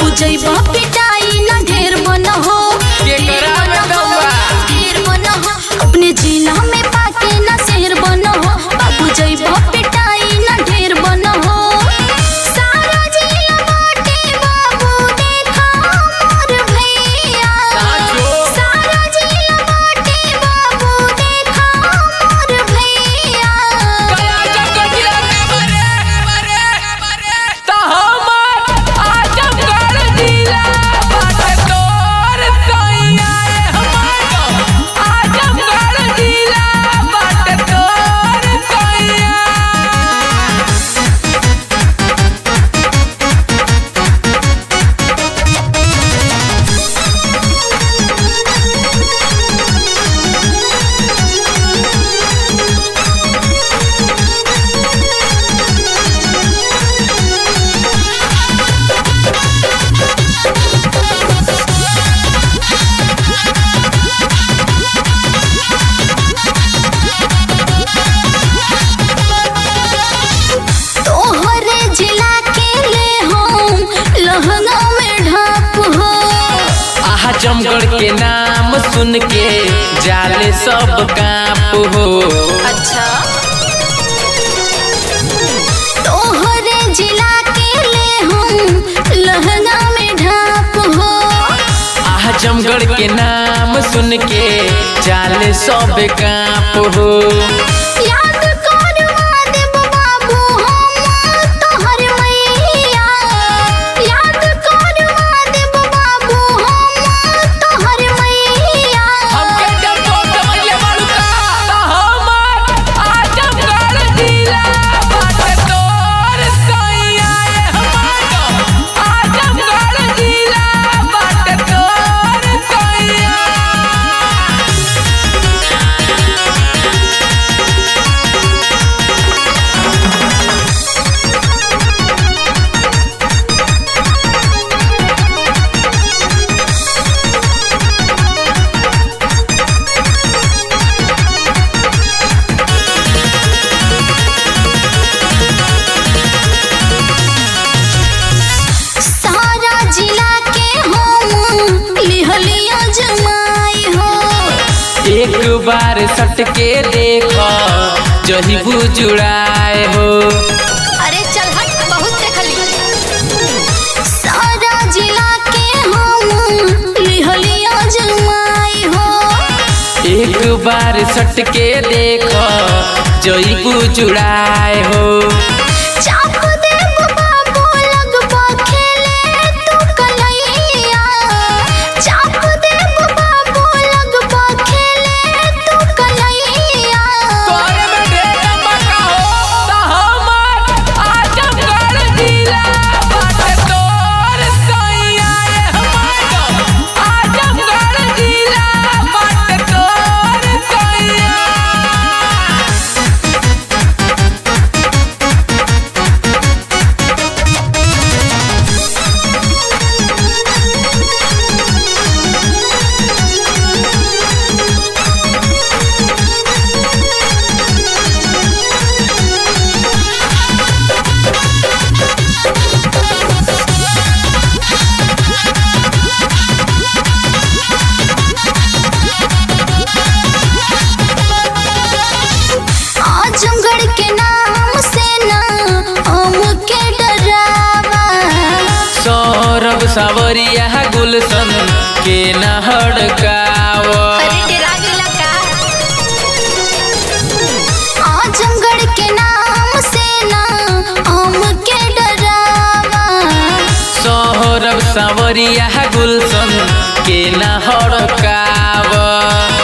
जइबा पिटाई ना ढेर मन हो अपने जिला में पाके ना शहर बन हो बाबू जइबा पिटाई ना ढेर बन हो सारा जिला बाटे बाबू देखा मोर भैया सारा जिला बाटे बाबू देखा मोर भैया आजमगढ़ के नाम सुन के जाले सब कांप हो। अच्छा तोहरे जिला के ले हम लहंगा में ढाप हो। आजमगढ़ के नाम सुन के जाले सब कांप हो। याद करवा देब बाबू हम तोहर मैया याद करवा देब बाबू हम तोहर मैया हमके डर तो समझ ले बालू का हमर आजमगढ़ जिला बाटे तोर सैया हमर आजमगढ़ जिला बाटे तोर सैया। सारा जिला के हम लिहलिया जमाई हो। एक बार सट के देखो जही बुजुड़ाए हो। अरे चल हट बहुत देखली सारा जिला के हम लिहलिया जमाई हो। एक बार सट के देखो जही बुजुड़ाए हो। चाप देब बाबू लगबा खेले तू कलैया चाप देब बाबू लगबा खेले तू कलैया तोरे में ढेर बका हो त हमर आजमगढ़ जिला बाटे तोर सैया हमर आजमगढ़ जिला बाटे तोर सैया। आजमगढ़ के नाम से ना हमके डरावा सौरभ सावरिया गुलशन के न हड़काव। अरे डरा गेला का आजमगढ़ के नाम से ना हमके डरावा सौरभ सावरिया गुलशन के न हड़काव।